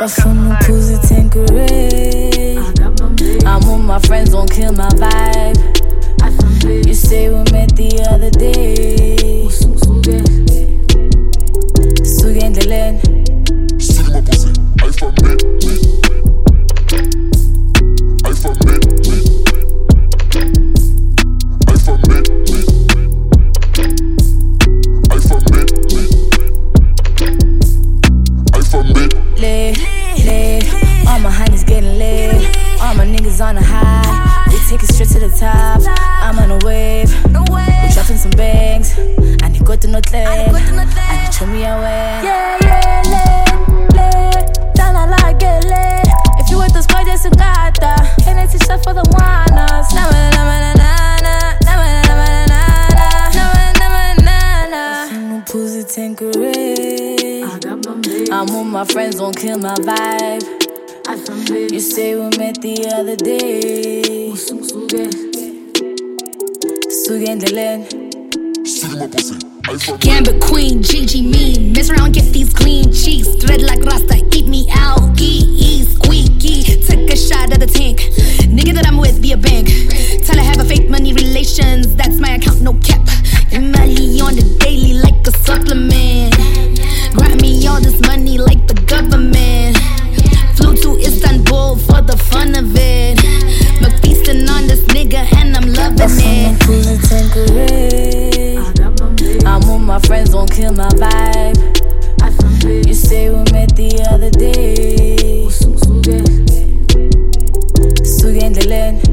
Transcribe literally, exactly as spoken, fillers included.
Bafuna pussy Tanqueray. I'm with my friends, don't kill my vibe. You say we met the other day. Sugen Dylan. Suge my pussy, I for me. I for me. I for me. I for me. I for me. Lit, lit. All my honeys getting lit. All my niggas on the high. We take it straight to the top. I'm on a wave. We dropping some bangs. I need go to no thing. I need show me a way. Yeah, yeah, lit, lit. Down I like get lit. If you with the squad, that's a gata. And it's shot for the winners. Na na na na na na na na na na na na. Pussy Tanqueray. I'm with my friends, don't kill my vibe. You say we met the other day. Sugen Dylan. Suge my pussy, I for me. Gambit Queen, Gigi me. Mess around, get these clean cheeks. Thread like Rasta, eat me out. E E squeaky. Take a shot at the tank. Nigga that I'm with, be a bank. Tell I have a fake money relations. That's my account, no cap. Money on the daily like a supplement. Grant me all this money like the government. Flew to Istanbul for the fun of it. I'm feasting on this nigga and I'm loving it. Pussy Tanqueray. I'm with my friends, don't kill my vibe. You say we met the other day. Sugen Dylan.